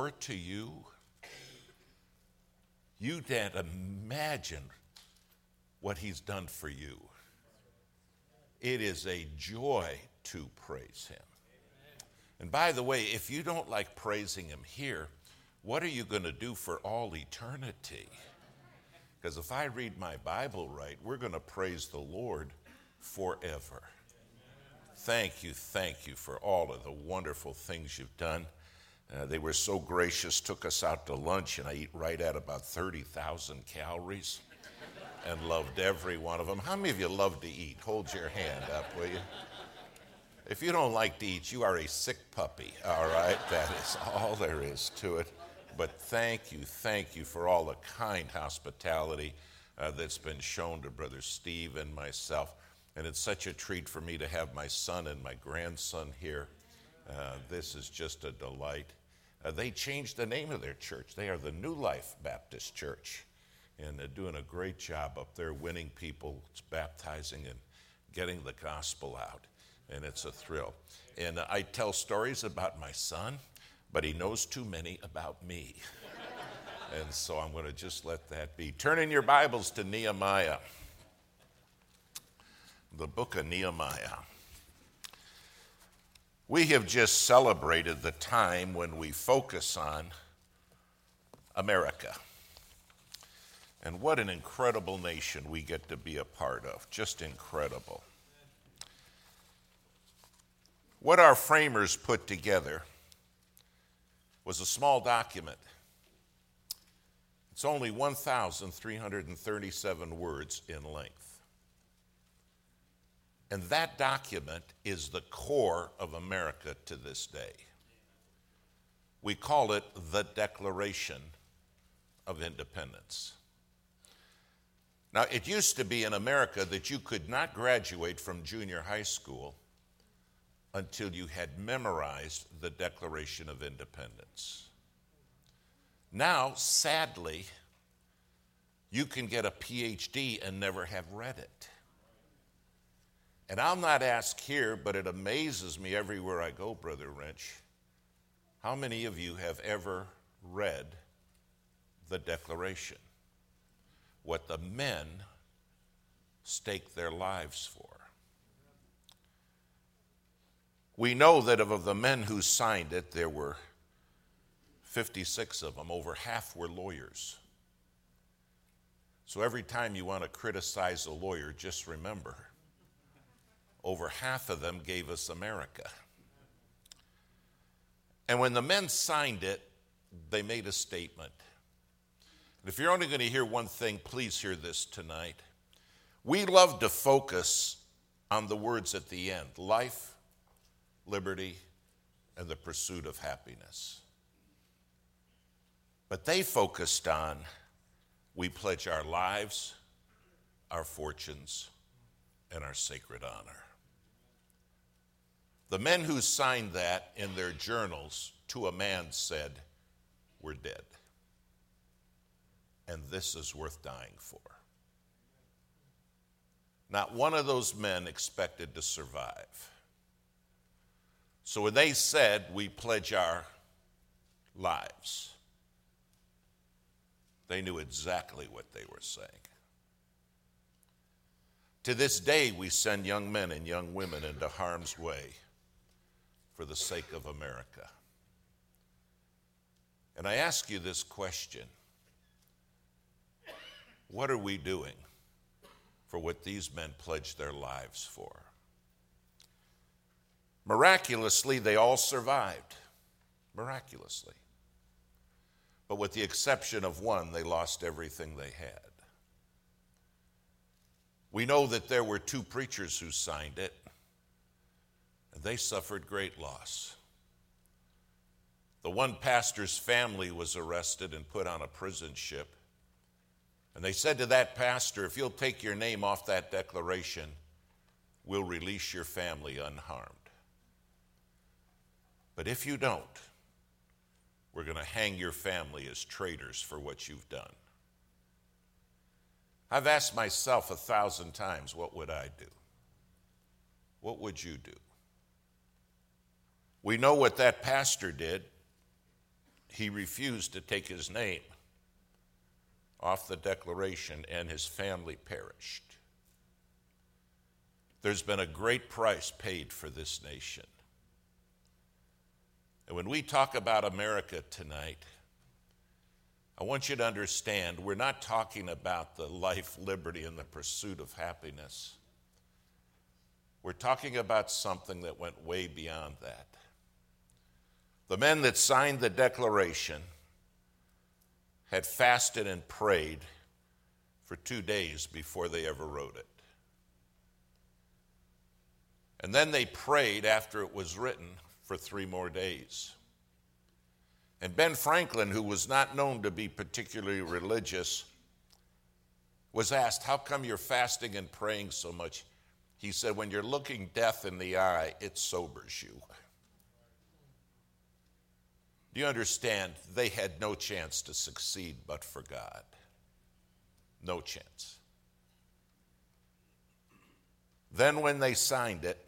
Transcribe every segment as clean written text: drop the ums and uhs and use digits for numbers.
door to you, you can't imagine what he's done for you. It is a joy to praise him. And by the way, if you don't like praising him here, what are you going to do for all eternity? Because if I read my Bible right, we're going to praise the Lord forever. Thank you for all of the wonderful things you've done. They were so gracious, took us out to lunch, and I eat right at about 30,000 calories and loved every one of them. How many of you love to eat? Hold your hand up, will you? If you don't like to eat, you are a sick puppy, all right? That is all there is to it. But thank you for all the kind hospitality that's been shown to Brother Steve and myself. And it's such a treat for me to have my son and my grandson here. This is just a delight. They changed the name of their church. They are the New Life Baptist Church. And they're doing a great job up there, winning people, baptizing and getting the gospel out. And it's a thrill. And I tell stories about my son, but he knows too many about me. And so I'm going to just let that be. Turn in your Bibles to Nehemiah, the book of Nehemiah. We have just celebrated the time when we focus on America. And what an incredible nation we get to be a part of. Just incredible. What our framers put together was a small document. It's only 1,337 words in length. And that document is the core of America to this day. We call it the Declaration of Independence. Now, it used to be in America that you could not graduate from junior high school until you had memorized the Declaration of Independence. Now, sadly, you can get a PhD and never have read it. And I'll not ask here, but it amazes me everywhere I go, Brother Wrench, how many of you have ever read the Declaration? What the men staked their lives for. We know that of the men who signed it, there were 56 of them. Over half were lawyers. So every time you want to criticize a lawyer, just remember, over half of them gave us America. And when the men signed it, they made a statement. And if you're only going to hear one thing, please hear this tonight. We love to focus on the words at the end: life, liberty, and the pursuit of happiness. But they focused on, we pledge our lives, our fortunes, and our sacred honor. The men who signed that in their journals to a man said, we're dead. And this is worth dying for. Not one of those men expected to survive. So when they said, we pledge our lives, they knew exactly what they were saying. To this day, we send young men and young women into harm's way for the sake of America. And I ask you this question: what are we doing for what these men pledged their lives for? Miraculously, they all survived. Miraculously. But with the exception of one, they lost everything they had. We know that there were two preachers who signed it, and they suffered great loss. The one pastor's family was arrested and put on a prison ship. And they said to that pastor, if you'll take your name off that declaration, we'll release your family unharmed. But if you don't, we're going to hang your family as traitors for what you've done. I've asked myself 1,000 times, what would I do? What would you do? We know what that pastor did. he refused to take his name off the Declaration, and his family perished. There's been a great price paid for this nation. And when we talk about America tonight, I want you to understand we're not talking about the life, liberty, and the pursuit of happiness. We're talking about something that went way beyond that. The men that signed the Declaration had fasted and prayed for 2 days before they ever wrote it. And then they prayed after it was written for 3 more days. And Ben Franklin, who was not known to be particularly religious, was asked, how come you're fasting and praying so much? He said, when you're looking death in the eye, it sobers you. Do you understand? They had no chance to succeed but for God. No chance. Then when they signed it,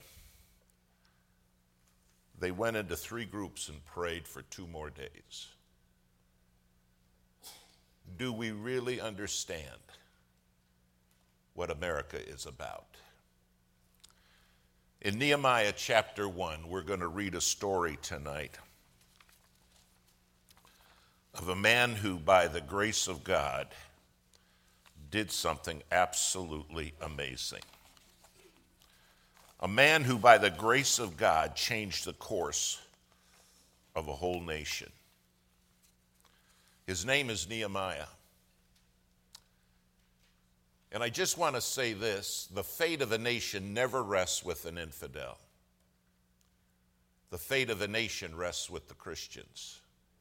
they went into 3 groups and prayed for 2 more days. Do we really understand what America is about? In Nehemiah chapter 1, we're going to read a story tonight of a man who, by the grace of God, did something absolutely amazing. A man who, by the grace of God, changed the course of a whole nation. His name is Nehemiah. And I just want to say this, the fate of a nation never rests with an infidel. The fate of a nation rests with the Christians.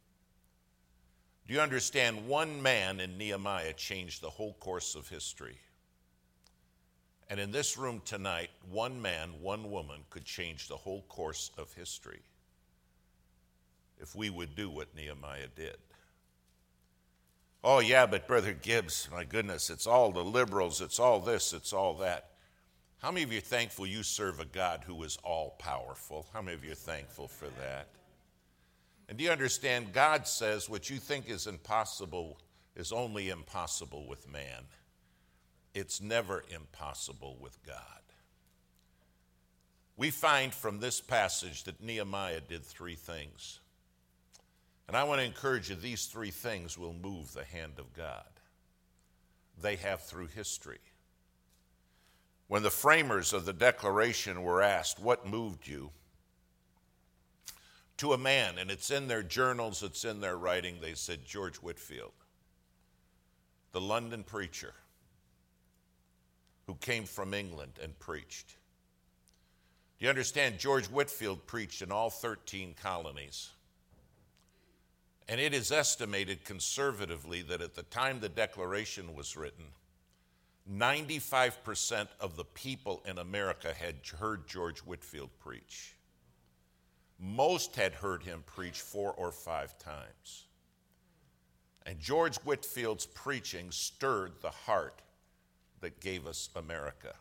Do you understand? One man in Nehemiah changed the whole course of history. And in this room tonight, one man, one woman could change the whole course of history if we would do what Nehemiah did. Oh, yeah, but Brother Gibbs, my goodness, it's all the liberals, it's all this, it's all that. How many of you are thankful you serve a God who is all-powerful? How many of you are thankful for that? And do you understand, God says what you think is impossible is only impossible with man. It's never impossible with God. We find from this passage that Nehemiah did 3 things. And I want to encourage you, these 3 things will move the hand of God. They have through history. When the framers of the Declaration were asked, what moved you? To a man, and it's in their journals, it's in their writing, they said George Whitefield, the London preacher who came from England and preached. Do you understand? George Whitefield preached in all 13 colonies. And it is estimated conservatively that at the time the Declaration was written, 95% of the people in America had heard George Whitefield preach. Most had heard him preach 4 or 5 times. And George Whitefield's preaching stirred the heart that gave us America.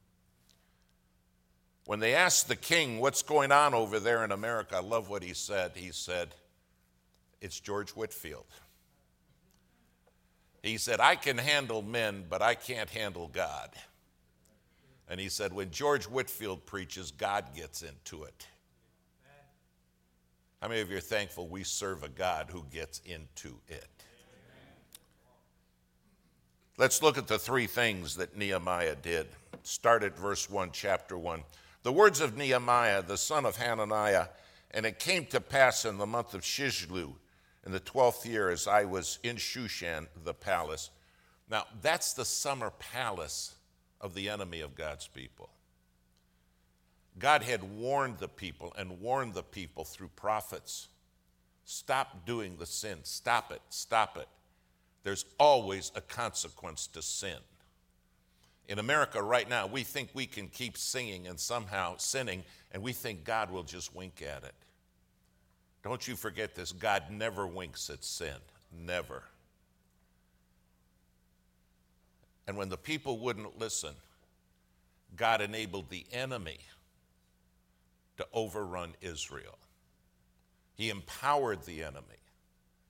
When they asked the king, what's going on over there in America, I love what he said. He said, it's George Whitefield. He said, I can handle men, but I can't handle God. And he said, when George Whitefield preaches, God gets into it. How many of you are thankful we serve a God who gets into it? Let's look at the 3 things that Nehemiah did. Start at verse 1, chapter 1. The words of Nehemiah, the son of Hananiah, and it came to pass in the month of Chislev, in the 12th year, as I was in Shushan, the palace. Now, that's the summer palace of the enemy of God's people. God had warned the people and warned the people through prophets. Stop doing the sin. Stop it. Stop it. There's always a consequence to sin. In America right now, we think we can keep singing and somehow sinning, and we think God will just wink at it. Don't you forget this. God never winks at sin. Never. And when the people wouldn't listen, God enabled the enemy to overrun Israel. He empowered the enemy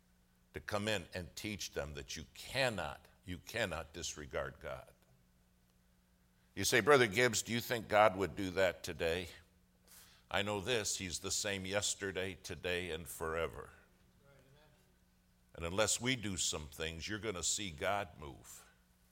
come in and teach them that you cannot disregard God. You say, Brother Gibbs, do you think God would do that today? I know this, he's the same yesterday, today, and forever. And unless we do some things, you're going to see God move.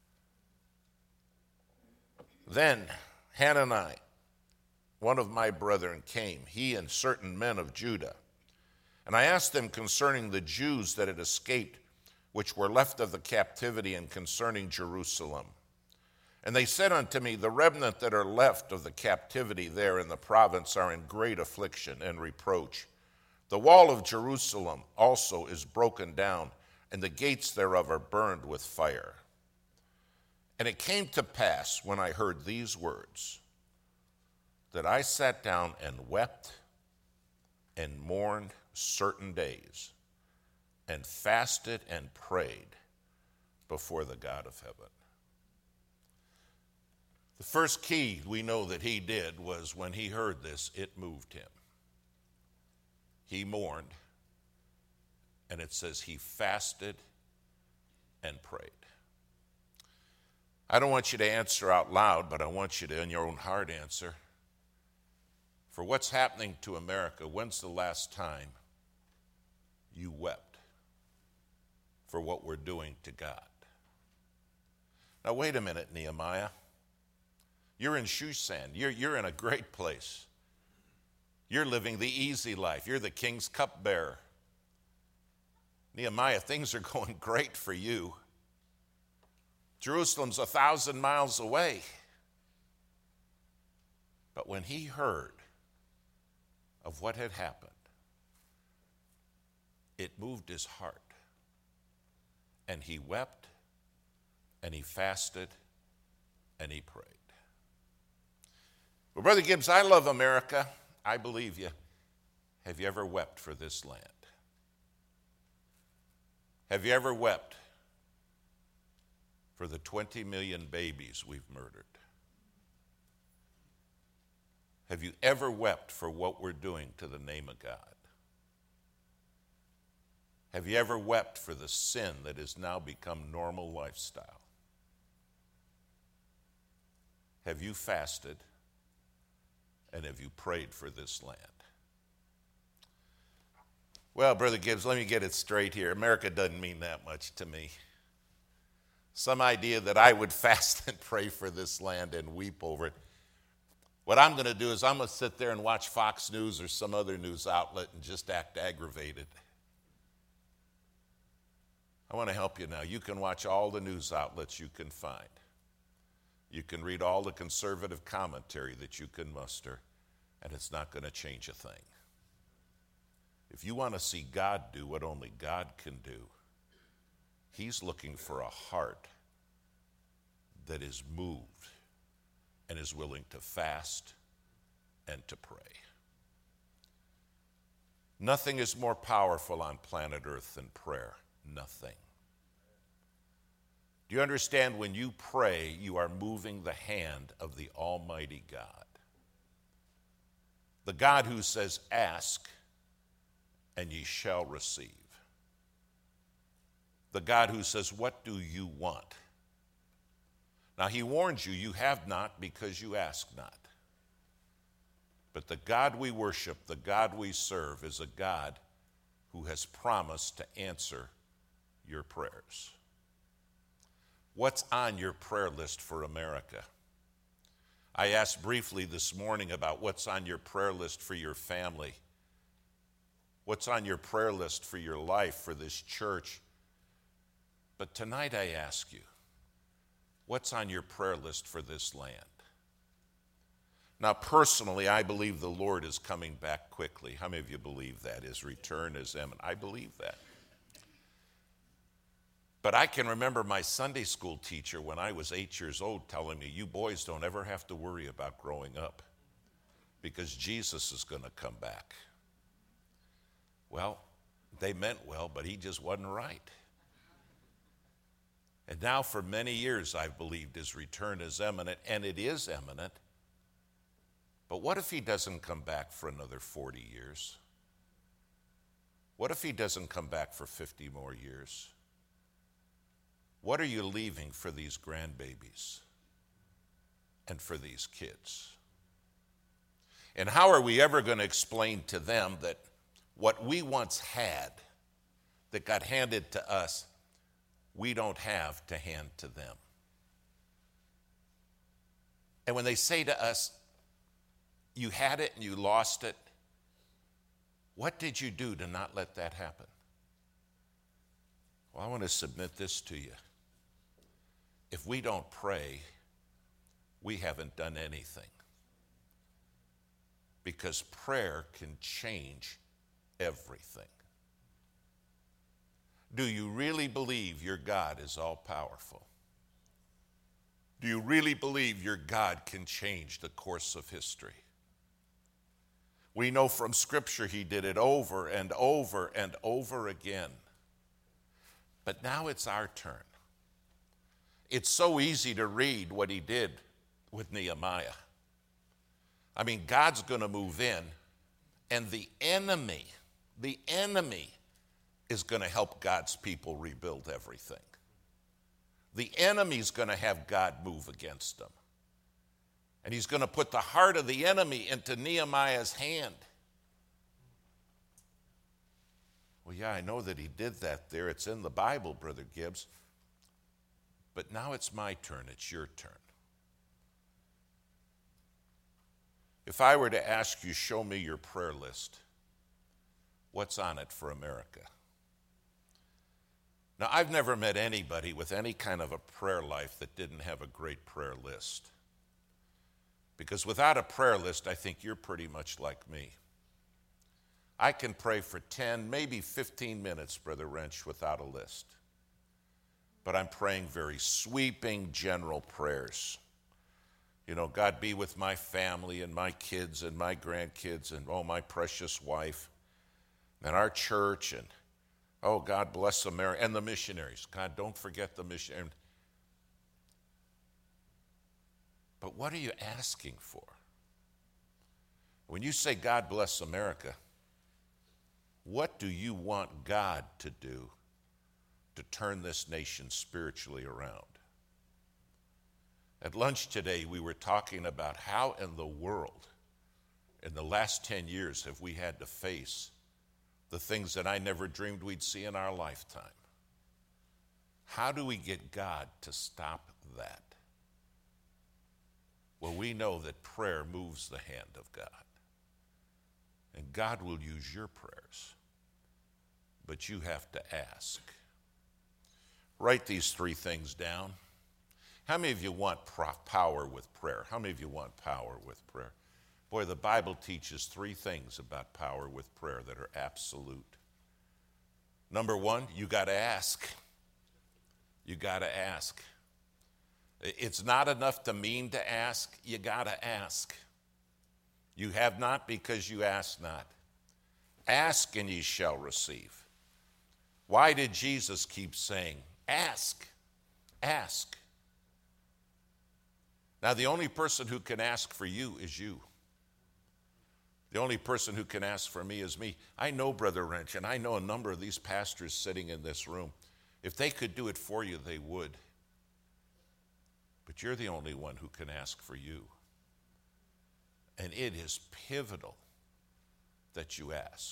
Then Hanani, one of my brethren, came, he and certain men of Judah. And I asked them concerning the Jews that had escaped, which were left of the captivity, and concerning Jerusalem. And they said unto me, the remnant that are left of the captivity there in the province are in great affliction and reproach. The wall of Jerusalem also is broken down, and the gates thereof are burned with fire. And it came to pass, when I heard these words, that I sat down and wept and mourned certain days, and fasted and prayed before the God of heaven. The first key we know that he did was when he heard this, it moved him. He mourned, and it says he fasted and prayed. I don't want you to answer out loud, but I want you to, in your own heart, answer. For what's happening to America, when's the last time you wept for what we're doing to God? Now, wait a minute, Nehemiah. You're in Shushan. You're in a great place. You're living the easy life. You're the king's cupbearer. Nehemiah, things are going great for you. Jerusalem's 1,000 miles away. But when he heard of what had happened, it moved his heart. And he wept, and he fasted, and he prayed. Well, Brother Gibbs, I love America. I believe you. Have you ever wept for this land? Have you ever wept for the 20 million babies we've murdered? Have you ever wept for what we're doing to the name of God? Have you ever wept for the sin that has now become normal lifestyle? Have you fasted? And have you prayed for this land? Well, Brother Gibbs, let me get it straight here. America doesn't mean that much to me. Some idea that I would fast and pray for this land and weep over it. What I'm going to do is I'm going to sit there and watch Fox News or some other news outlet and just act aggravated. I want to help you now. You can watch all the news outlets you can find. You can read all the conservative commentary that you can muster, and it's not going to change a thing. If you want to see God do what only God can do, he's looking for a heart that is moved and is willing to fast and to pray. Nothing is more powerful on planet Earth than prayer. Nothing. Do you understand when you pray, you are moving the hand of the Almighty God? The God who says, ask, and ye shall receive. The God who says, what do you want? Now, he warns you, you have not because you ask not. But the God we worship, the God we serve, is a God who has promised to answer your prayers. What's on your prayer list for America? I asked briefly this morning about what's on your prayer list for your family. What's on your prayer list for your life, for this church? But tonight I ask you, what's on your prayer list for this land? Now, personally, I believe the Lord is coming back quickly. How many of you believe that? His return is imminent. I believe that. But I can remember my Sunday school teacher when I was 8 years old telling me, you boys don't ever have to worry about growing up because Jesus is going to come back. Well, they meant well, but he just wasn't right. And now for many years I've believed his return is imminent, and it is imminent. But what if he doesn't come back for another 40 years? What if he doesn't come back for 50 more years? What are you leaving for these grandbabies and for these kids? And how are we ever going to explain to them that what we once had that got handed to us, we don't have to hand to them? And when they say to us, you had it and you lost it, what did you do to not let that happen? Well, I want to submit this to you. If we don't pray, we haven't done anything. Because prayer can change everything. Do you really believe your God is all powerful? Do you really believe your God can change the course of history? We know from Scripture he did it over and over and over again. But now it's our turn. It's so easy to read what he did with Nehemiah. I mean, God's going to move in, and the enemy is going to help God's people rebuild everything. The enemy's going to have God move against them. And he's going to put the heart of the enemy into Nehemiah's hand. Well, yeah, I know that he did that there. It's in the Bible, Brother Gibbs. But now it's my turn. It's your turn. If I were to ask you, show me your prayer list, what's on it for America? Now, I've never met anybody with any kind of a prayer life that didn't have a great prayer list. Because without a prayer list, I think you're pretty much like me. I can pray for 10, maybe 15 minutes, Brother Wrench, without a list. But I'm praying very sweeping, general prayers. You know, God be with my family and my kids and my grandkids and, oh, my precious wife and our church and, oh, God bless America and the missionaries. God, don't forget the missionaries. But what are you asking for? When you say God bless America, what do you want God to do to turn this nation spiritually around? At lunch today, we were talking about how in the world, in the last 10 years, have we had to face the things that I never dreamed we'd see in our lifetime. How do we get God to stop that? Well, we know that prayer moves the hand of God. And God will use your prayers. But you have to ask. Write these 3 things down. How many of you want power with prayer? How many of you want power with prayer? Boy, the Bible teaches 3 things about power with prayer that are absolute. Number 1, you got to ask. You got to ask. It's not enough to mean to ask. You got to ask. You have not because you ask not. Ask and ye shall receive. Why did Jesus keep saying, ask, ask? Now, the only person who can ask for you is you. The only person who can ask for me is me. I know Brother Wrench, and I know a number of these pastors sitting in this room. If they could do it for you, they would. But you're the only one who can ask for you. And it is pivotal that you ask.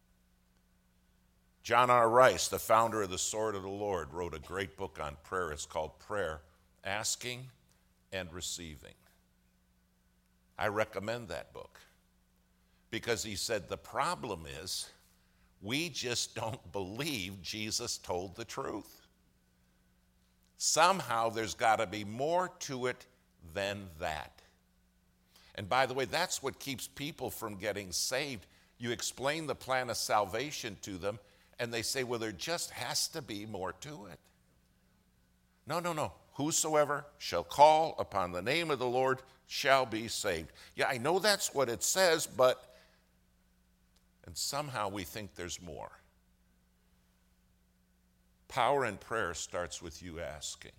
John R. Rice, the founder of the Sword of the Lord, wrote a great book on prayer. It's called Prayer, Asking and Receiving. I recommend that book because he said the problem is we just don't believe Jesus told the truth. Somehow there's got to be more to it than that. And by the way, that's what keeps people from getting saved. You explain the plan of salvation to them, and they say, well, there just has to be more to it. No. Whosoever shall call upon the name of the Lord shall be saved. Yeah, I know that's what it says, and somehow we think there's more. Power in prayer starts with you asking.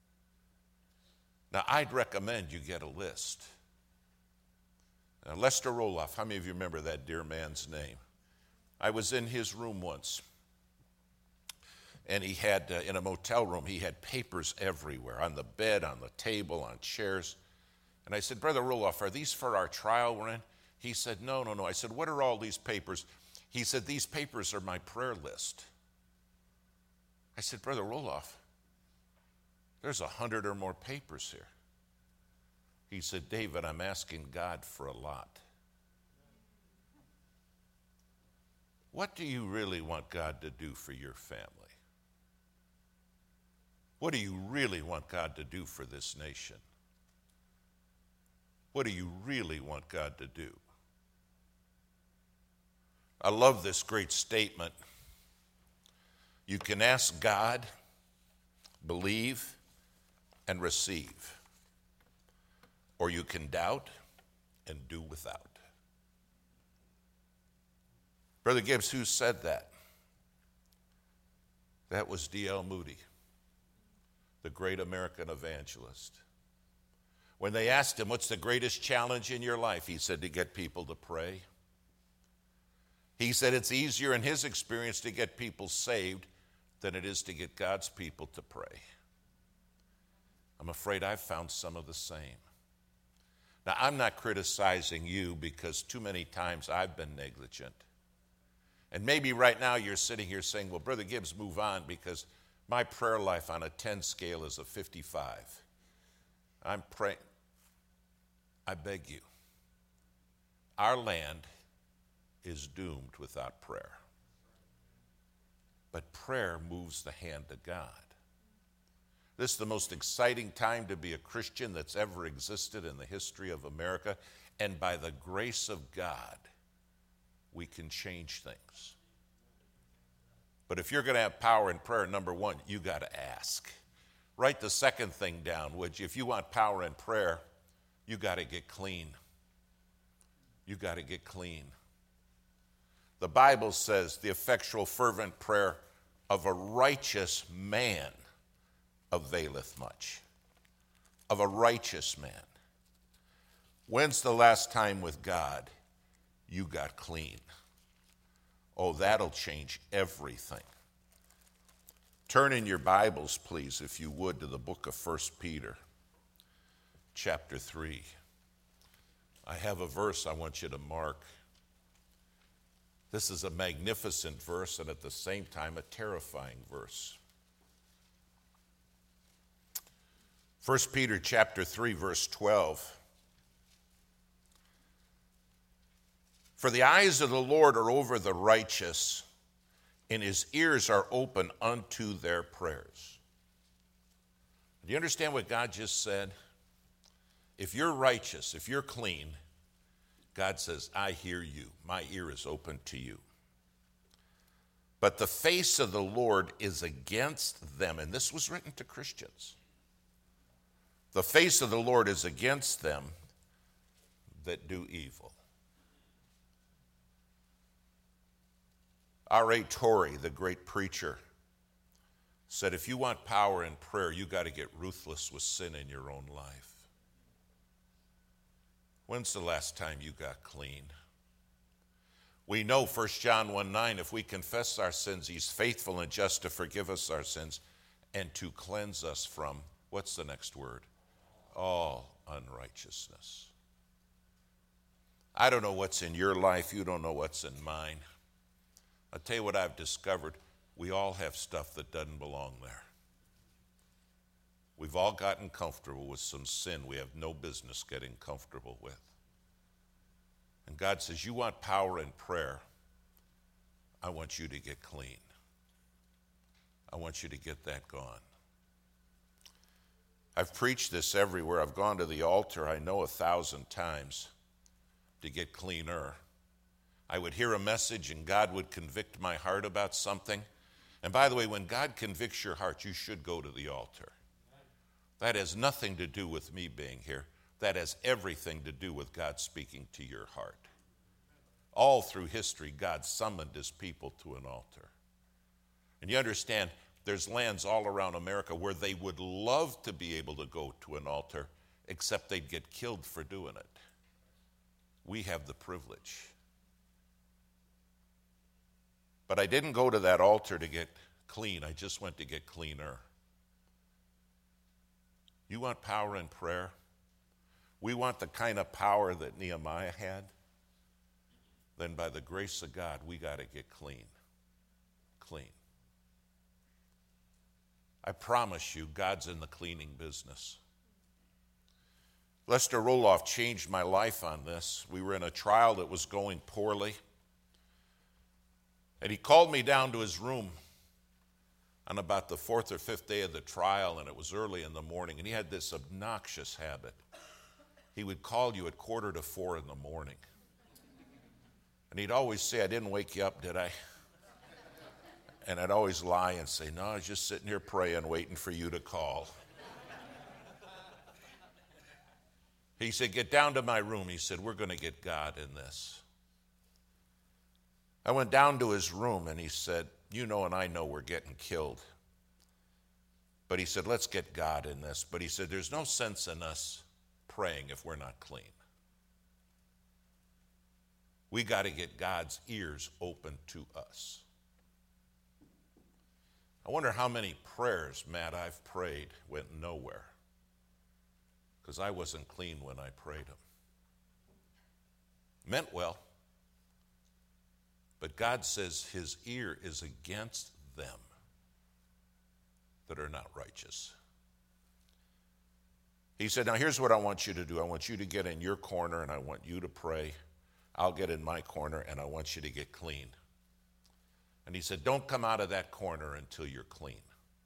Now, I'd recommend you get a list. Now, Lester Roloff, how many of you remember that dear man's name? I was in his room once, and he had, in a motel room, he had papers everywhere, on the bed, on the table, on chairs. And I said, Brother Roloff, are these for our trial we're in? He said, no. I said, what are all these papers? He said, these papers are my prayer list. I said, Brother Roloff, there's 100 or more papers here. He said, David, I'm asking God for a lot. What do you really want God to do for your family? What do you really want God to do for this nation? What do you really want God to do? I love this great statement. You can ask God, believe, and receive. Or you can doubt and do without. Brother Gibbs, who said that? That was D.L. Moody, the great American evangelist. When they asked him, what's the greatest challenge in your life? He said, to get people to pray. He said it's easier in his experience to get people saved than it is to get God's people to pray. I'm afraid I've found some of the same. Now, I'm not criticizing you because too many times I've been negligent. And maybe right now you're sitting here saying, well, Brother Gibbs, move on because my prayer life on a 10 scale is a 55. I'm praying. I beg you. Our land is doomed without prayer. But prayer moves the hand of God. This is the most exciting time to be a Christian that's ever existed in the history of America. And by the grace of God, we can change things. But if you're going to have power in prayer, number one, you got to ask. Write the second thing down, which if you want power in prayer, you got to get clean. You got to get clean. The Bible says the effectual fervent prayer of a righteous man availeth much. Of a righteous man. When's the last time with God you got clean? Oh, that'll change everything. Turn in your Bibles, please, if you would, to the book of 1 Peter, chapter 3. I have a verse I want you to mark. This is a magnificent verse and at the same time a terrifying verse. 1 Peter chapter 3, verse 12. For the eyes of the Lord are over the righteous, and his ears are open unto their prayers. Do you understand what God just said? If you're righteous, if you're clean, God says, I hear you. My ear is open to you. But the face of the Lord is against them. And this was written to Christians. The face of the Lord is against them that do evil. R.A. Torrey, the great preacher, said if you want power in prayer, you got to get ruthless with sin in your own life. When's the last time you got clean? We know 1 John 1:9, if we confess our sins, he's faithful and just to forgive us our sins and to cleanse us from, what's the next word? All unrighteousness. I don't know what's in your life. You don't know what's in mine. I'll tell you what I've discovered. We all have stuff that doesn't belong there. We've all gotten comfortable with some sin we have no business getting comfortable with. And God says, you want power in prayer, I want you to get clean. I want you to get that gone. I've preached this everywhere. I've gone to the altar, I know 1,000 times to get cleaner. I would hear a message and God would convict my heart about something. And by the way, when God convicts your heart, you should go to the altar. That has nothing to do with me being here. That has everything to do with God speaking to your heart. All through history, God summoned his people to an altar. And you understand, there's lands all around America where they would love to be able to go to an altar, except they'd get killed for doing it. We have the privilege. But I didn't go to that altar to get clean. I just went to get cleaner. You want power in prayer? We want the kind of power that Nehemiah had? Then by the grace of God, we got to get clean. Clean. I promise you, God's in the cleaning business. Lester Roloff changed my life on this. We were in a trial that was going poorly. And he called me down to his room on about the fourth or fifth day of the trial, and it was early in the morning. And he had this obnoxious habit. He would call you at 3:45 in the morning. And he'd always say, I didn't wake you up, did I? And I'd always lie and say, no, I was just sitting here praying, waiting for you to call. He said, get down to my room. He said, we're going to get God in this. I went down to his room and he said, you know and I know we're getting killed. But he said, let's get God in this. But he said, there's no sense in us praying if we're not clean. We got to get God's ears open to us. I wonder how many prayers, Matt, I've prayed went nowhere because I wasn't clean when I prayed them. Meant well, but God says his ear is against them that are not righteous. He said, now here's what I want you to do. I want you to get in your corner and I want you to pray. I'll get in my corner and I want you to get clean. And he said, don't come out of that corner until you're clean.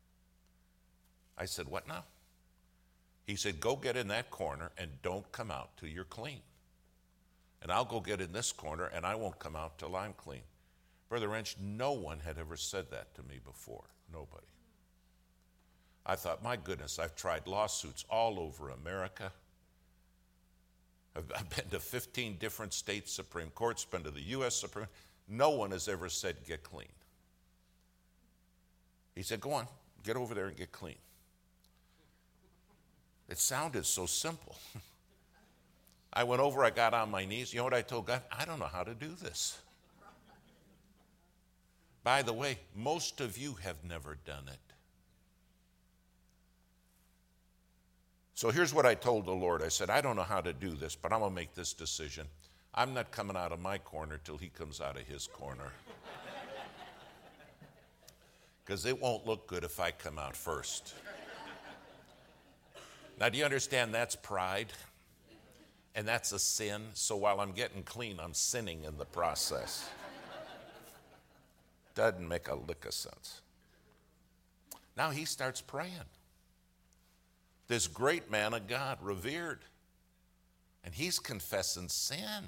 I said, what now? He said, go get in that corner and don't come out till you're clean. And I'll go get in this corner and I won't come out till I'm clean. Brother Wrench, no one had ever said that to me before. Nobody. I thought, my goodness, I've tried lawsuits all over America. I've been to 15 different state Supreme Courts, been to the U.S. Supreme. No one has ever said, get clean. He said, go on, get over there and get clean. It sounded so simple. I went over, I got on my knees. You know what I told God? I don't know how to do this. By the way, most of you have never done it. So here's what I told the Lord. I said, I don't know how to do this, but I'm going to make this decision. I'm not coming out of my corner till he comes out of his corner. Because it won't look good if I come out first. Now, do you understand that's pride? And that's a sin. So while I'm getting clean, I'm sinning in the process. Doesn't make a lick of sense. Now he starts praying. This great man of God, revered. And he's confessing sin.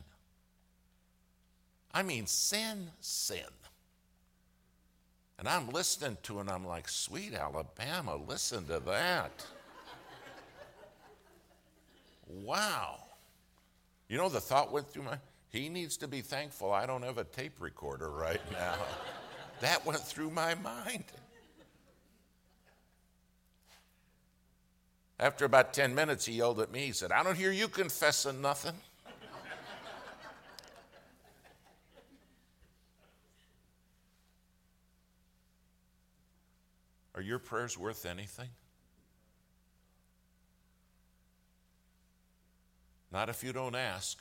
I mean, sin. And I'm listening to it, and I'm like, sweet Alabama, listen to that. Wow. You know, the thought went through my, he needs to be thankful I don't have a tape recorder right now. That went through my mind. After about 10 minutes, he yelled at me. He said, I don't hear you confessing nothing. Are your prayers worth anything? Not if you don't ask.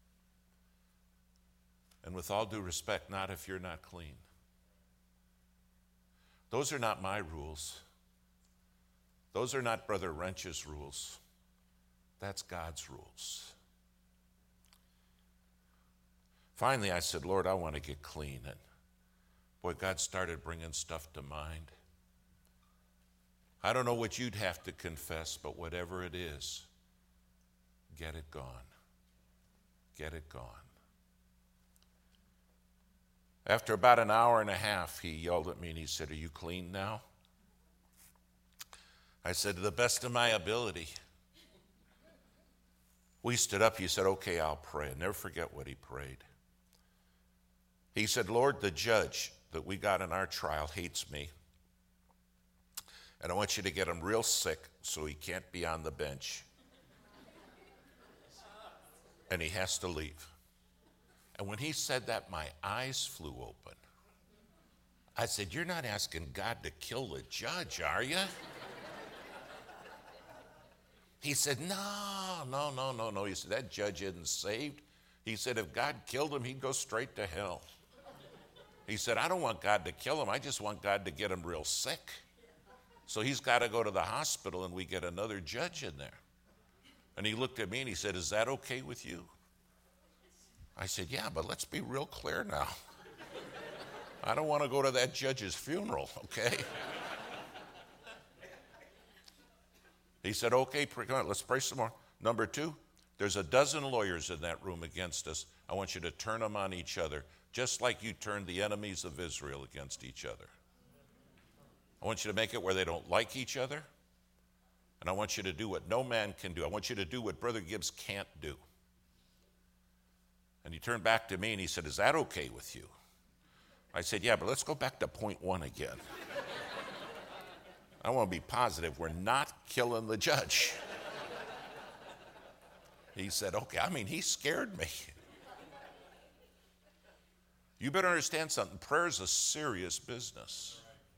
And with all due respect, not if you're not clean. Those are not my rules. Those are not Brother Wrench's rules. That's God's rules. Finally, I said, Lord, I want to get clean. And boy, God started bringing stuff to mind. I don't know what you'd have to confess, but whatever it is, get it gone. Get it gone. After about an hour and a half, he yelled at me and he said, are you clean now? I said, to the best of my ability. We stood up. He said, okay, I'll pray. I'll never forget what he prayed. He said, Lord, the judge that we got in our trial hates me. And I want you to get him real sick so he can't be on the bench. And he has to leave. And when he said that, my eyes flew open. I said, you're not asking God to kill the judge, are you? He said, no. He said, that judge isn't saved. He said, if God killed him, he'd go straight to hell. He said, I don't want God to kill him. I just want God to get him real sick. So he's got to go to the hospital and we get another judge in there. And he looked at me and he said, is that okay with you? I said, yeah, but let's be real clear now. I don't want to go to that judge's funeral, okay? He said, okay, come on, let's pray some more. Number 2, there's a dozen lawyers in that room against us. I want you to turn them on each other, just like you turned the enemies of Israel against each other. I want you to make it where they don't like each other, and I want you to do what no man can do. I want you to do what Brother Gibbs can't do. And he turned back to me and he said, is that okay with you? I said, yeah, but let's go back to point 1 again. I want to be positive we're not killing the judge. He said, okay. I mean, he scared me. You better understand something. Prayer is a serious business.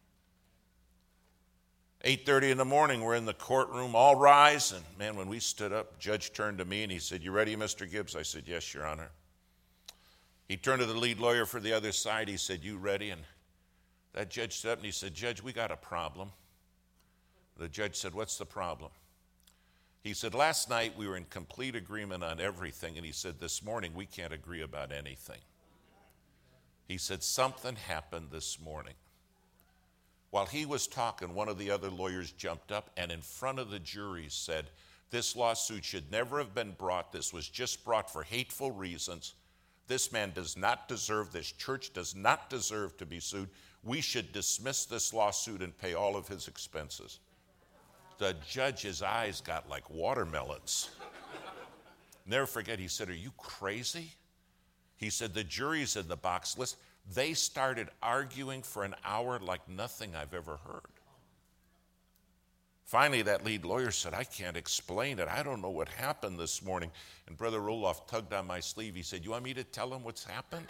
8:30 in the morning, we're in the courtroom, all rise. And man, when we stood up, judge turned to me and he said, you ready, Mr. Gibbs? I said, yes, Your Honor. He turned to the lead lawyer for the other side. He said, you ready? And that judge stood up and he said, Judge, we got a problem. The judge said, what's the problem? He said, last night we were in complete agreement on everything. And he said, this morning we can't agree about anything. He said, something happened this morning. While he was talking, one of the other lawyers jumped up and in front of the jury said, this lawsuit should never have been brought. This was just brought for hateful reasons. This man does not deserve, this church does not deserve to be sued. We should dismiss this lawsuit and pay all of his expenses. The judge's eyes got like watermelons. Never forget, he said, are you crazy? He said, the jury's in the box. Listen, they started arguing for an hour like nothing I've ever heard. Finally, that lead lawyer said, I can't explain it. I don't know what happened this morning. And Brother Roloff tugged on my sleeve. He said, you want me to tell him what's happened?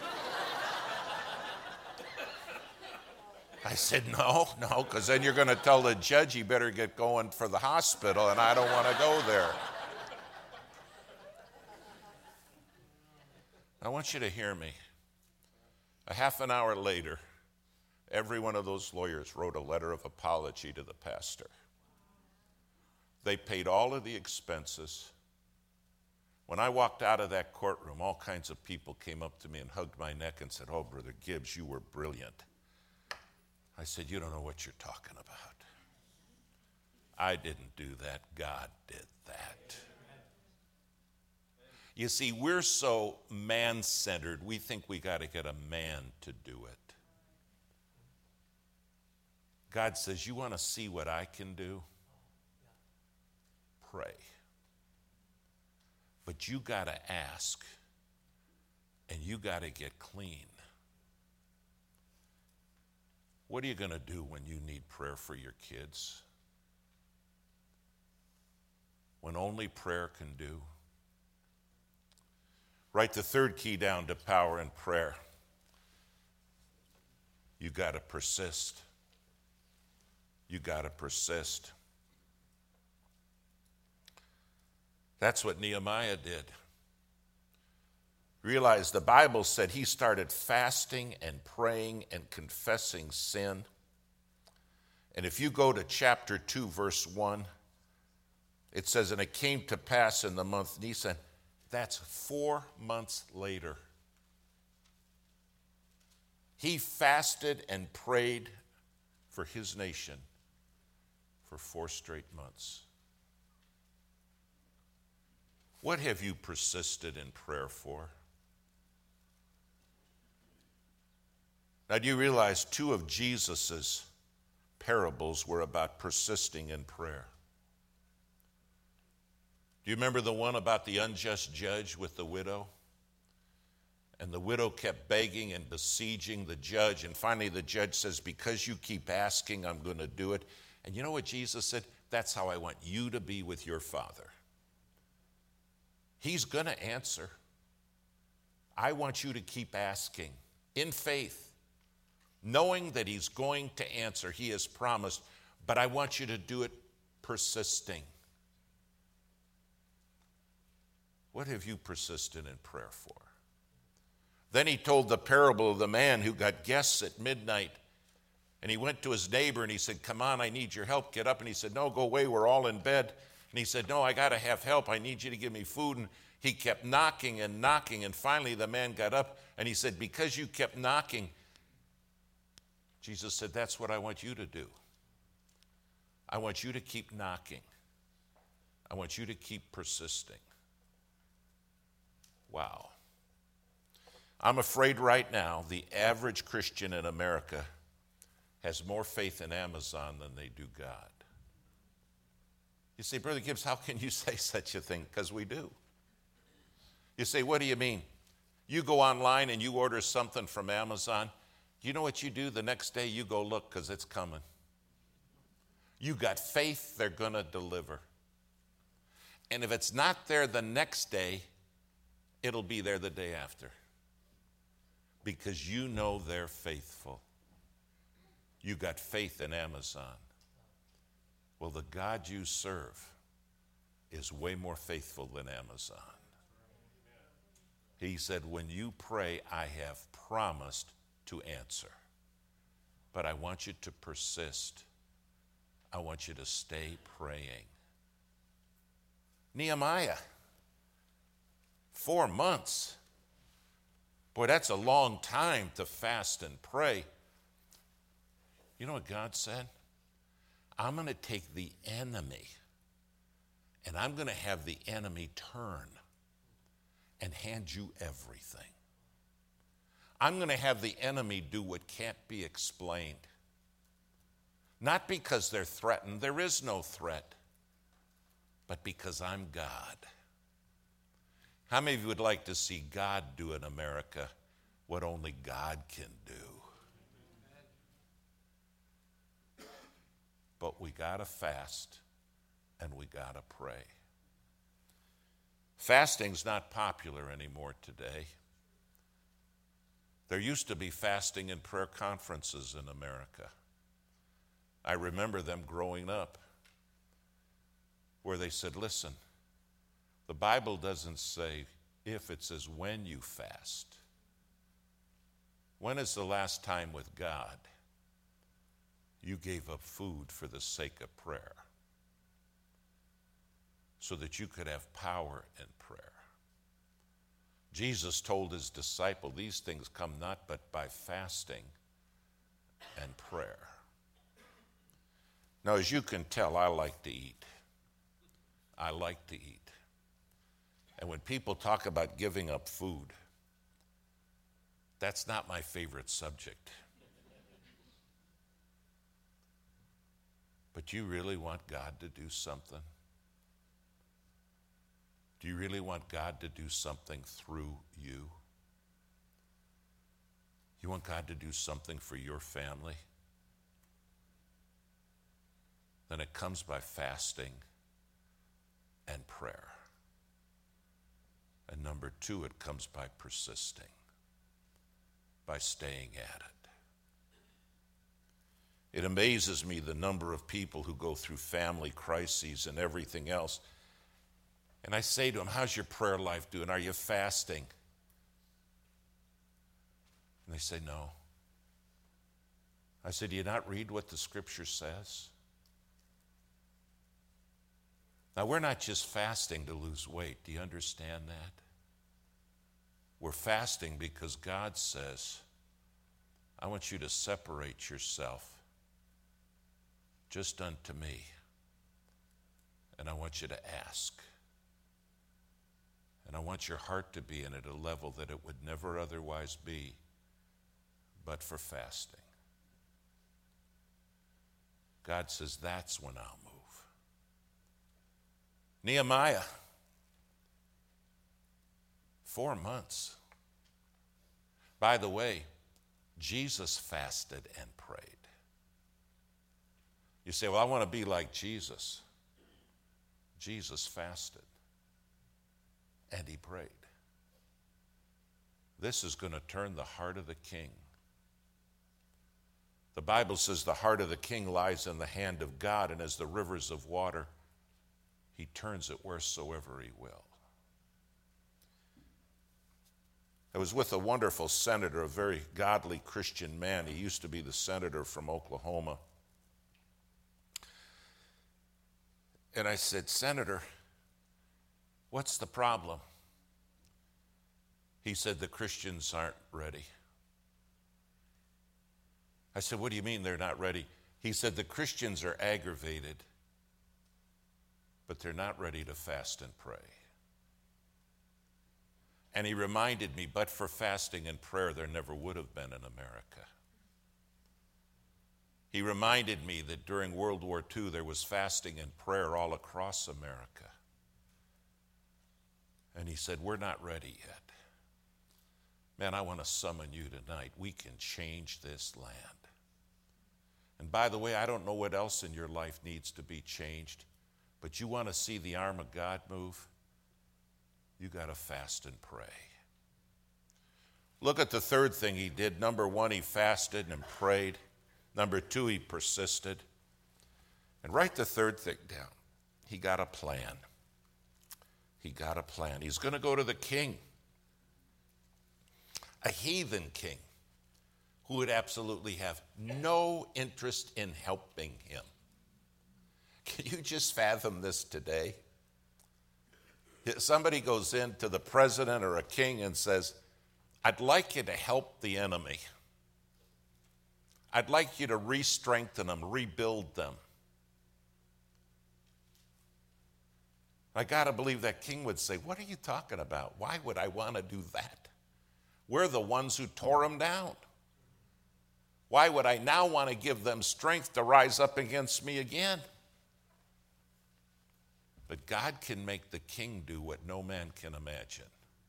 I said, no, because then you're going to tell the judge he better get going for the hospital, and I don't want to go there. I want you to hear me. A half an hour later, every one of those lawyers wrote a letter of apology to the pastor. They paid all of the expenses. When I walked out of that courtroom, all kinds of people came up to me and hugged my neck and said, oh, Brother Gibbs, you were brilliant. I said, you don't know what you're talking about. I didn't do that. God did that. You see, we're so man-centered, we think we got to get a man to do it. God says, you want to see what I can do? Pray. But you got to ask, and you got to get clean. What are you going to do when you need prayer for your kids? When only prayer can do? Write the third key down to power in prayer. You got to persist. You got to persist. That's what Nehemiah did. Realize the Bible said he started fasting and praying and confessing sin. And if you go to chapter 2, verse 1, it says, and it came to pass in the month Nisan. That's 4 months later. He fasted and prayed for his nation for 4 straight months. What have you persisted in prayer for? Now, do you realize 2 of Jesus's parables were about persisting in prayer? Do you remember the one about the unjust judge with the widow? And the widow kept begging and besieging the judge. And finally the judge says, because you keep asking, I'm going to do it. And you know what Jesus said? That's how I want you to be with your Father. He's going to answer. I want you to keep asking in faith, knowing that he's going to answer. He has promised, but I want you to do it persisting. What have you persisted in prayer for? Then he told the parable of the man who got guests at midnight. And he went to his neighbor and he said, come on, I need your help. Get up. And he said, no, go away. We're all in bed. And he said, no, I got to have help. I need you to give me food. And he kept knocking and knocking. And finally the man got up and he said, because you kept knocking, Jesus said, that's what I want you to do. I want you to keep knocking. I want you to keep persisting. Wow. I'm afraid right now the average Christian in America has more faith in Amazon than they do God. You say, Brother Gibbs, how can you say such a thing? Because we do. You say, what do you mean? You go online and you order something from Amazon. You know what you do? The next day you go look because it's coming. You got faith they're going to deliver. And if it's not there the next day, it'll be there the day after. Because you know they're faithful. You got faith in Amazon. Well, the God you serve is way more faithful than Amazon. He said, when you pray, I have promised to answer. But I want you to persist. I want you to stay praying. Nehemiah, 4 months. Boy, that's a long time to fast and pray. You know what God said? I'm going to take the enemy and I'm going to have the enemy turn and hand you everything. I'm going to have the enemy do what can't be explained. Not because they're threatened, there is no threat, but because I'm God. How many of you would like to see God do in America what only God can do? But we got to fast and we got to pray. Fasting's not popular anymore today. There used to be fasting and prayer conferences in America. I remember them growing up where they said, listen, the Bible doesn't say if, it says when you fast. When is the last time with God you gave up food for the sake of prayer so that you could have power in prayer? Jesus told his disciple, these things come not but by fasting and prayer. Now, as you can tell, I like to eat. I like to eat. And when people talk about giving up food, that's not my favorite subject. But you really want God to do something? Do you really want God to do something through you? You want God to do something for your family? Then it comes by fasting and prayer. And number 2, it comes by persisting, by staying at it. It amazes me the number of people who go through family crises and everything else. And I say to them, how's your prayer life doing? Are you fasting? And they say, no. I said, do you not read what the scripture says? Now, we're not just fasting to lose weight. Do you understand that? We're fasting because God says, I want you to separate yourself just unto me, and I want you to ask. And I want your heart to be in at a level that it would never otherwise be but for fasting. God says, that's when I'll move. Nehemiah, 4 months. By the way, Jesus fasted and prayed. You say, well, I want to be like Jesus. Jesus fasted and he prayed. This is going to turn the heart of the king. The Bible says the heart of the king lies in the hand of God, and as the rivers of water, he turns it wheresoever he will. I was with a wonderful senator, a very godly Christian man. He used to be the senator from Oklahoma. And I said, "Senator, what's the problem?" He said, "The Christians aren't ready." I said, "What do you mean they're not ready?" He said, "The Christians are aggravated, but they're not ready to fast and pray." And he reminded me, but for fasting and prayer, there never would have been an America. He reminded me that during World War II, there was fasting and prayer all across America. And he said, "We're not ready yet." Man, I want to summon you tonight. We can change this land. And by the way, I don't know what else in your life needs to be changed, but you want to see the arm of God move? You got to fast and pray. Look at the third thing he did. Number one, he fasted and prayed. Number two, he persisted. And write the third thing down. He got a plan. He got a plan. He's going to go to the king, a heathen king who would absolutely have no interest in helping him. Can you just fathom this today? Somebody goes in to the president or a king and says, "I'd like you to help the enemy. I'd like you to re-strengthen them, rebuild them." I got to believe that king would say, "What are you talking about? Why would I want to do that? We're the ones who tore them down. Why would I now want to give them strength to rise up against me again?" But God can make the king do what no man can imagine.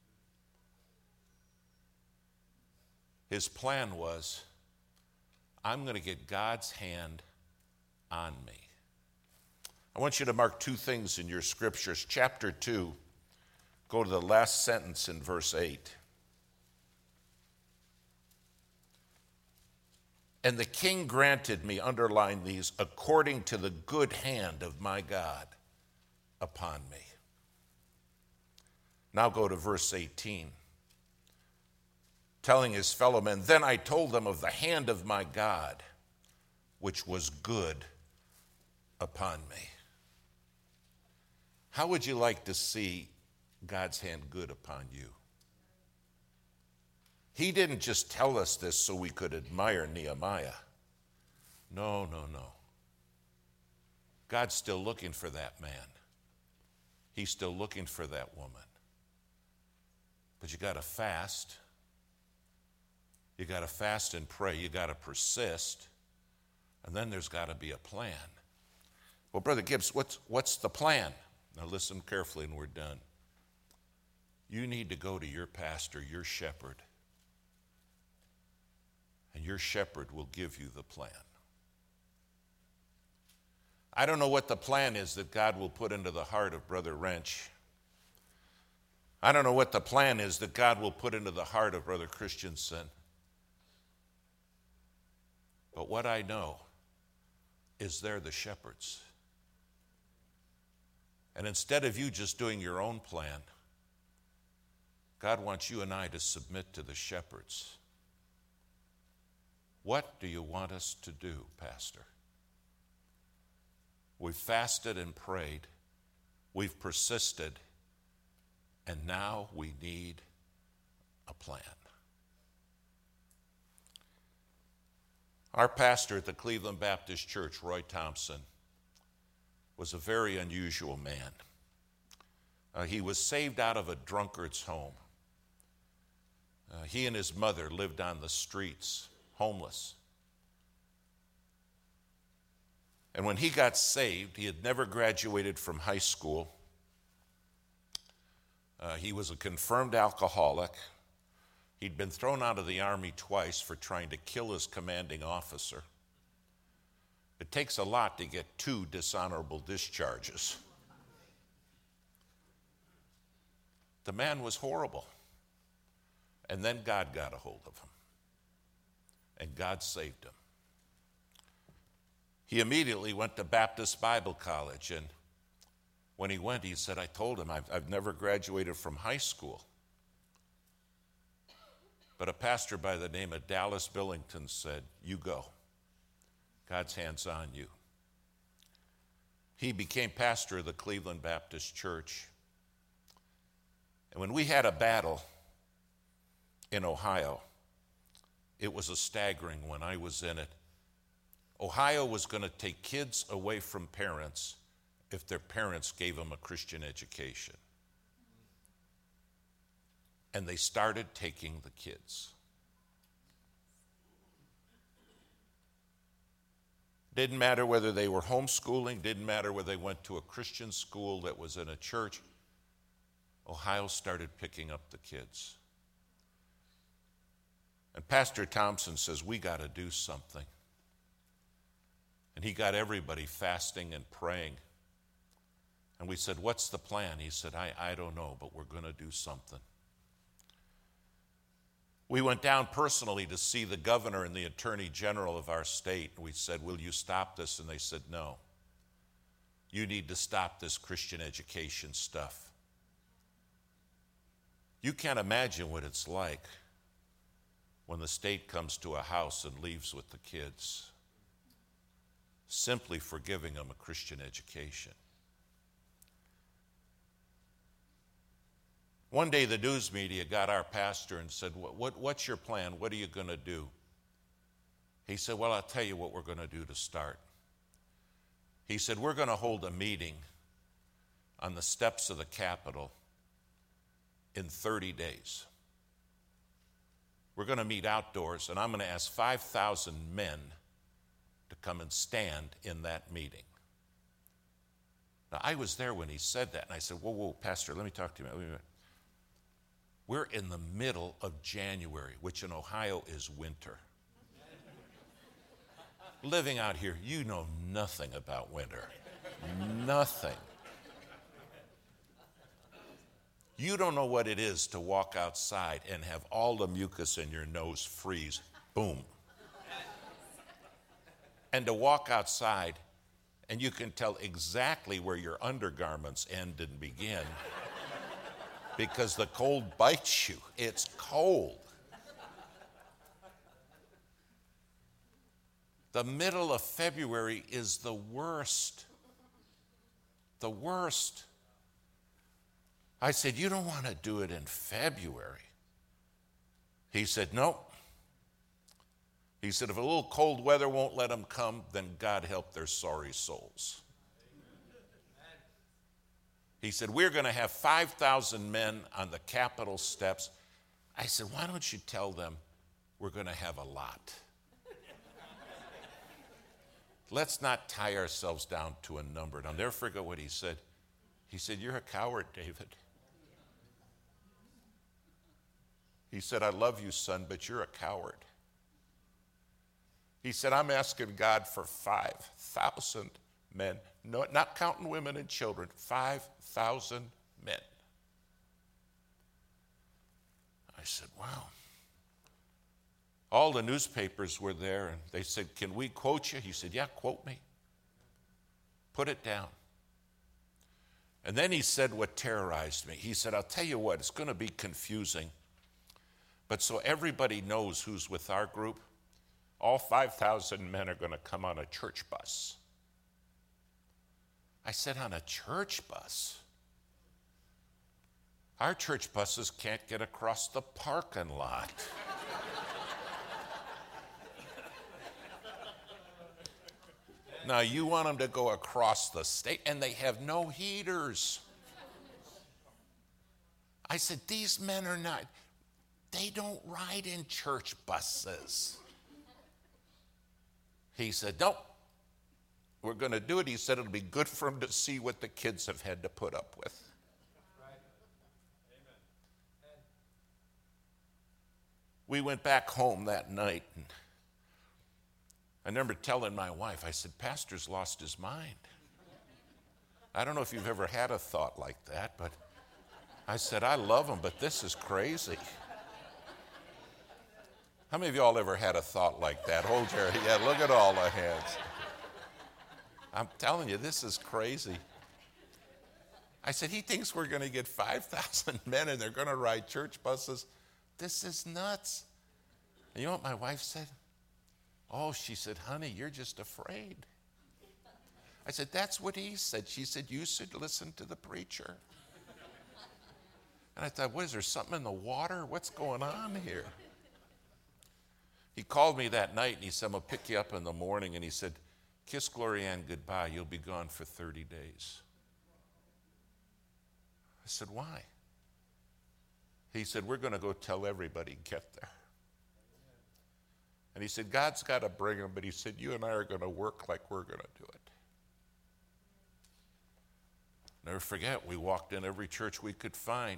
His plan was, I'm going to get God's hand on me. I want you to mark two things in your scriptures. Chapter 2, go to the last sentence in verse 8. "And the king granted me," underline these, "according to the good hand of my God upon me." Now go to verse 18. Telling his fellow men, "Then I told them of the hand of my God, which was good upon me." How would you like to see God's hand good upon you? He didn't just tell us this so we could admire Nehemiah. No, no, no. God's still looking for that man. He's still looking for that woman. But you got to fast. You got to fast and pray. You got to persist. And then there's got to be a plan. Well, Brother Gibbs, what's the plan? Now listen carefully and we're done. You need to go to your pastor, your shepherd, and your shepherd will give you the plan. I don't know what the plan is that God will put into the heart of Brother Wrench. I don't know what the plan is that God will put into the heart of Brother Christensen. But what I know is they're the shepherds. And instead of you just doing your own plan, God wants you and I to submit to the shepherds. What do you want us to do, Pastor? We've fasted and prayed. We've persisted. And now we need a plan. Our pastor at the Cleveland Baptist Church, Roy Thompson, was a very unusual man. He was saved out of a drunkard's home. He and his mother lived on the streets, homeless. And when he got saved, he had never graduated from high school. He was a confirmed alcoholic. He'd been thrown out of the army twice for trying to kill his commanding officer. It takes a lot to get 2 dishonorable discharges. The man was horrible. And then God got a hold of him. And God saved him. He immediately went to Baptist Bible College, and when he went, he said, I told him, I've never graduated from high school. But a pastor by the name of Dallas Billington said, you go. God's hand's on you. He became pastor of the Cleveland Baptist Church. And when we had a battle in Ohio, it was a staggering one. I was in it. Ohio was going to take kids away from parents if their parents gave them a Christian education. And they started taking the kids. Didn't matter whether they were homeschooling, didn't matter whether they went to a Christian school that was in a church. Ohio started picking up the kids. And Pastor Thompson says, we got to do something. And he got everybody fasting and praying. And we said, what's the plan? He said, I don't know, but we're going to do something. We went down personally to see the governor and the attorney general of our state. We said, will you stop this? And they said, no. You need to stop this Christian education stuff. You can't imagine what it's like when the state comes to a house and leaves with the kids, simply for giving them a Christian education. One day the news media got our pastor and said, what's your plan? What are you going to do? He said, well, I'll tell you what we're going to do to start. He said, we're going to hold a meeting on the steps of the Capitol in 30 days. We're going to meet outdoors, and I'm going to ask 5,000 men to come and stand in that meeting. Now, I was there when he said that, and I said, whoa, Pastor, let me talk to you. We're in the middle of January, which in Ohio is winter. Living out here, you know nothing about winter. Nothing. You don't know what it is to walk outside and have all the mucus in your nose freeze. Boom. And to walk outside and you can tell exactly where your undergarments end and begin because the cold bites you. It's cold. The middle of February is the worst. The worst. I said, you don't want to do it in February. He said, no. He said, if a little cold weather won't let them come, then God help their sorry souls. He said, we're going to have 5,000 men on the Capitol steps. I said, why don't you tell them we're going to have a lot? Let's not tie ourselves down to a number. And I'll never forget what he said. He said, you're a coward, David. He said, I love you, son, but you're a coward. He said, I'm asking God for 5,000 men, no, not counting women and children, 5,000 men. I said, wow. All the newspapers were there, and they said, can we quote you? He said, yeah, quote me. Put it down. And then he said what terrorized me. He said, I'll tell you what, it's going to be confusing. But so everybody knows who's with our group, all 5,000 men are going to come on a church bus. I said, on a church bus? Our church buses can't get across the parking lot. Now, you want them to go across the state, and they have no heaters. I said, these men are not, they don't ride in church buses. He said, no, we're going to do it. He said it'll be good for them to see what the kids have had to put up with. Right. Amen. We went back home that night, and I remember telling my wife, I said, Pastor's lost his mind. I don't know if you've ever had a thought like that, but I said, I love him, but this is crazy. How many of y'all ever had a thought like that? Hold your, yeah, look at all the hands. I'm telling you, this is crazy. I said, he thinks we're going to get 5,000 men and they're going to ride church buses. This is nuts. And you know what my wife said? Oh, she said, honey, you're just afraid. I said, that's what he said. She said, you should listen to the preacher. And I thought, what, is there something in the water? What's going on here? He called me that night and he said, I'm going to pick you up in the morning. And he said, kiss Glorianne goodbye. You'll be gone for 30 days. I said, why? He said, we're going to go tell everybody, get there. And he said, God's got to bring them, but he said, you and I are going to work like we're going to do it. Never forget, we walked in every church we could find.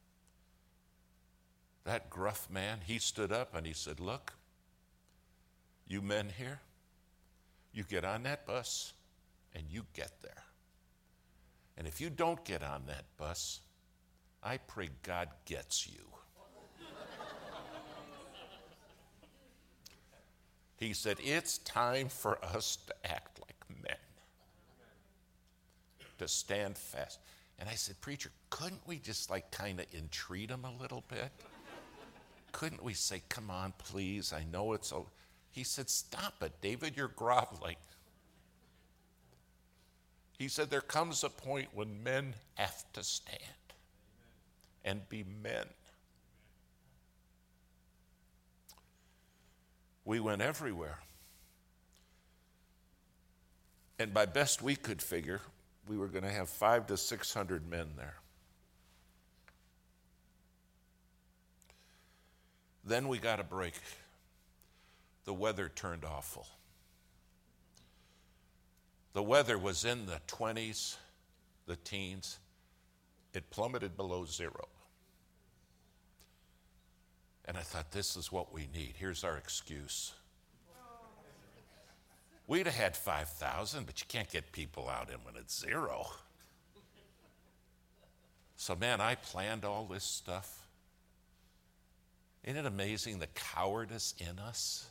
That gruff man, he stood up and he said, look, you men here, you get on that bus and you get there. And if you don't get on that bus, I pray God gets you. He said, it's time for us to act like men, to stand fast. And I said, preacher, couldn't we just like kind of entreat him a little bit? Couldn't we say, come on, please, I know it's so. He said, stop it, David, you're groveling. He said, there comes a point when men have to stand and be men. We went everywhere. And by best we could figure, we were going to have 500 to 600 men there. Then we got a break. The weather turned awful. The weather was in the 20s, the teens. It plummeted below zero. And I thought, this is what we need. Here's our excuse. We'd have had 5,000, but you can't get people out in when it's zero. So, man, I planned all this stuff. Isn't it amazing the cowardice in us?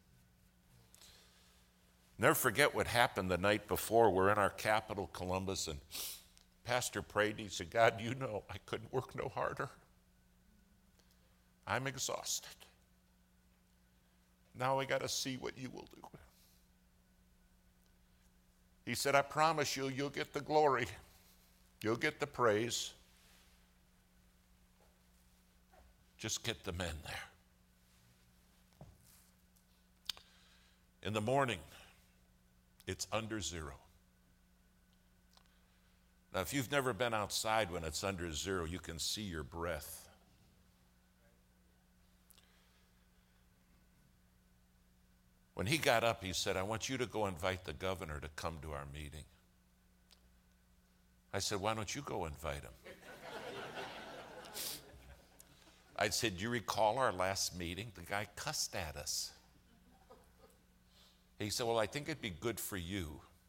Never forget what happened the night before. We're in our capital, Columbus, and Pastor prayed and he said, God, you know I couldn't work no harder. I'm exhausted. Now I got to see what you will do. He said, I promise you, you'll get the glory. You'll get the praise. Just get the men there. In the morning, it's under zero. Now, if you've never been outside when it's under zero, you can see your breath. When he got up, he said, I want you to go invite the governor to come to our meeting. I said, why don't you go invite him? I said, do you recall our last meeting? The guy cussed at us. He said, well, I think it'd be good for you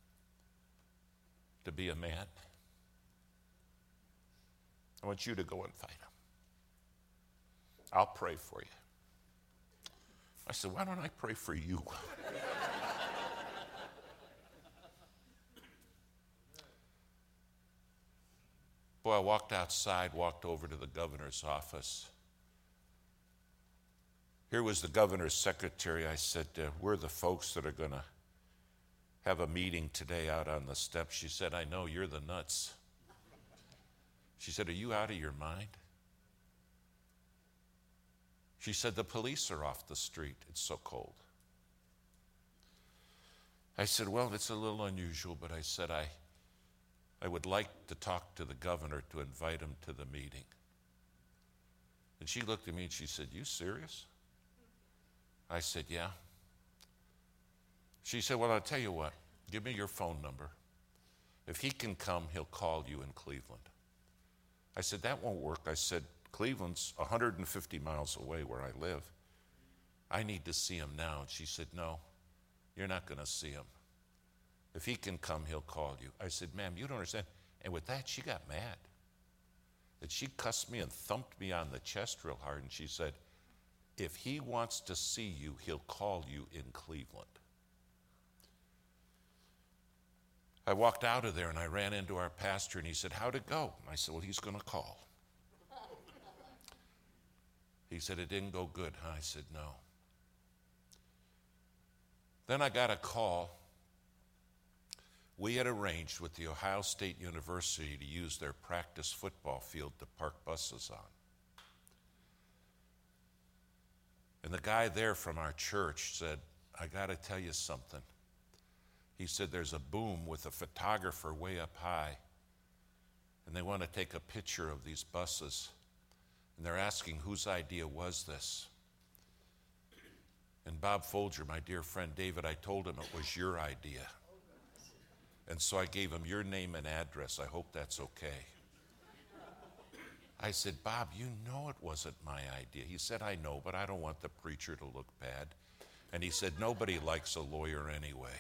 to be a man. I want you to go invite him. I'll pray for you. I said, why don't I pray for you? Boy, I walked outside, walked over to the governor's office. Here was the governor's secretary. I said, we're the folks that are going to have a meeting today out on the steps. She said, I know, you're the nuts. She said, are you out of your mind? She said, the police are off the street. It's so cold. I said, well, it's a little unusual, but I said, I would like to talk to the governor to invite him to the meeting. And she looked at me and she said, you serious? I said, yeah. She said, well, I'll tell you what. Give me your phone number. If he can come, he'll call you in Cleveland. I said, that won't work. I said, Cleveland's 150 miles away where I live. I need to see him now. And she said, no, you're not going to see him. If he can come, he'll call you. I said, ma'am, you don't understand. And with that, she got mad. That she cussed me and thumped me on the chest real hard. And she said, if he wants to see you, he'll call you in Cleveland. I walked out of there and I ran into our pastor and he said, "How'd it go?" I said, "Well, he's going to call." He said, "It didn't go good, huh?" I said, "No." Then I got a call. We had arranged with the Ohio State University to use their practice football field to park buses on. And the guy there from our church said, "I got to tell you something." He said, "There's a boom with a photographer way up high, and they want to take a picture of these buses. And they're asking whose idea was this?" And Bob Folger, my dear friend David, I told him it was your idea. And so I gave him your name and address. I hope that's okay. I said, "Bob, you know it wasn't my idea." He said, "I know, but I don't want the preacher to look bad." And he said, "Nobody likes a lawyer anyway."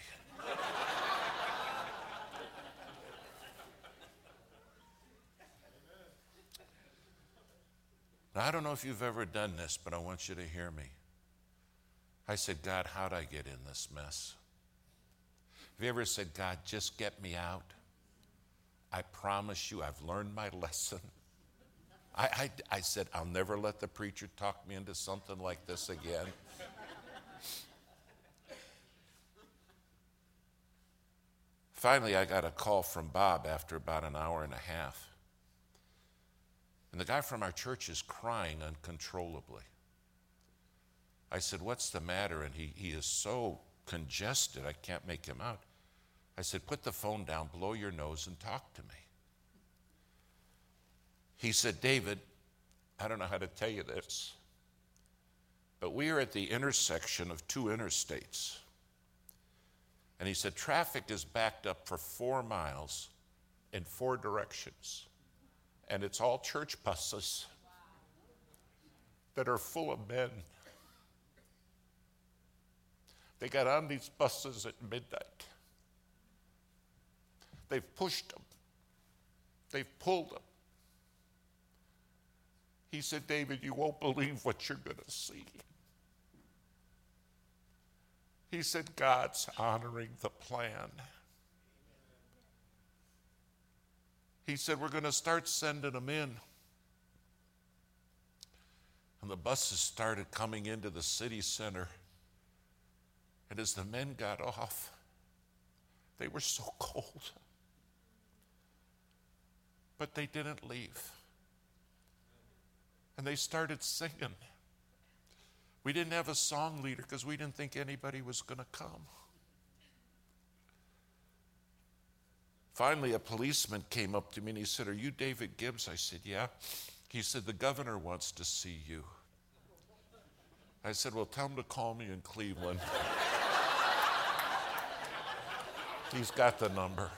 Now, I don't know if you've ever done this, but I want you to hear me. I said, "God, how'd I get in this mess?" Have you ever said, "God, just get me out? I promise you I've learned my lesson." I said, "I'll never let the preacher talk me into something like this again." Finally, I got a call from Bob after about an hour and a half. And the guy from our church is crying uncontrollably. I said, "What's the matter?" And he is so congested, I can't make him out. I said, "Put the phone down, blow your nose, and talk to me." He said, "David, I don't know how to tell you this, but we are at the intersection of two interstates." And he said, "Traffic is backed up for 4 miles in 4 directions. And it's all church buses that are full of men. They got on these buses at midnight. They've pushed them. They've pulled them." He said, "David, you won't believe what you're going to see." He said, "God's honoring the plan." He said, "We're going to start sending them in." And the buses started coming into the city center. And as the men got off, they were so cold. But they didn't leave. And they started singing. We didn't have a song leader because we didn't think anybody was going to come. Finally, a policeman came up to me and he said, "Are you David Gibbs?" I said, "Yeah." He said, "The governor wants to see you." I said, "Well, tell him to call me in Cleveland." He's got the number.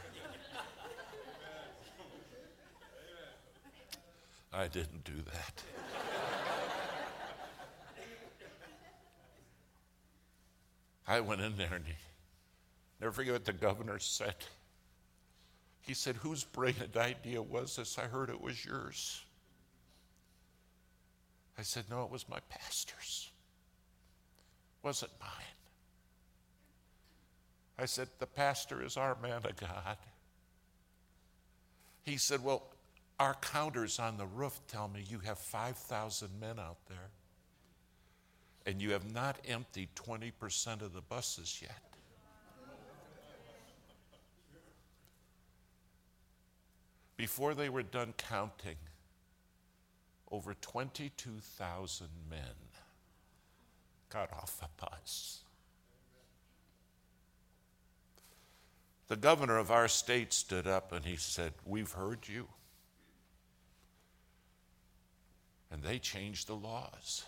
I didn't do that. I went in there and never forget what the governor said. He said, "Whose brilliant idea was this? I heard it was yours." I said, "No, it was my pastor's. It wasn't mine." I said, "The pastor is our man of God." He said, "Well, our counters on the roof tell me you have 5,000 men out there, and you have not emptied 20% of the buses yet." Before they were done counting, over 22,000 men got off a bus. The governor of our state stood up and he said, "We've heard you." And they changed the laws.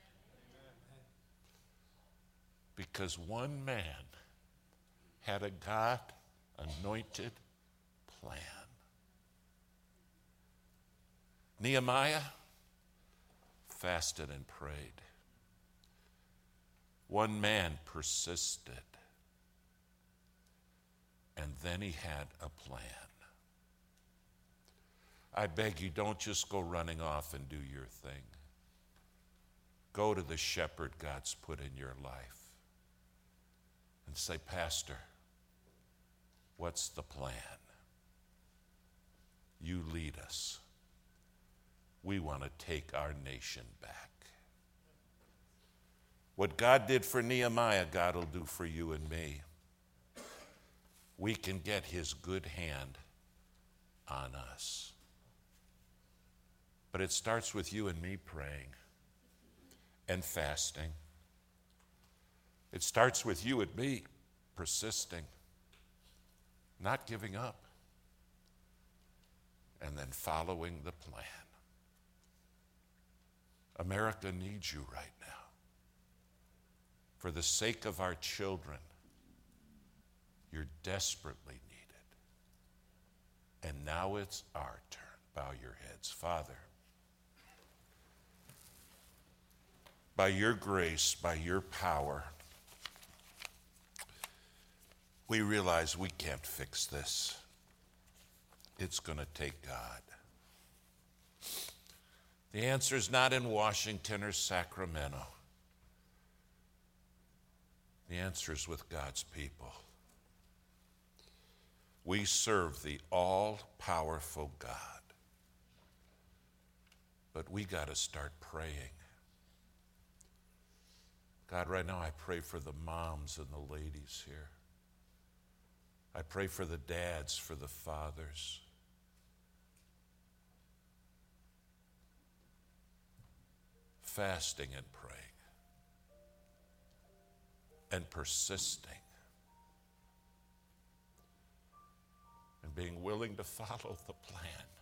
Because one man had a God-anointed plan. Nehemiah fasted and prayed. One man persisted. And then he had a plan. I beg you, don't just go running off and do your thing. Go to the shepherd God's put in your life and say, "Pastor, What's the plan? You lead us. We want to take our nation back. What God did for Nehemiah, God will do for you and me. We can get his good hand on us. But it starts with you and me praying and fasting. It starts with you and me persisting, not giving up, and then following the plan. America needs you right now. For the sake of our children, you're desperately needed. And now it's our turn. Bow your heads. Father, by your grace, by your power, we realize we can't fix this. It's going to take God. The answer is not in Washington or Sacramento. The answer is with God's people. We serve the all-powerful God. But we got to start praying. God, right now I pray for the moms and the ladies here. I pray for the dads, for the fathers. Fasting and praying and persisting and being willing to follow the plan.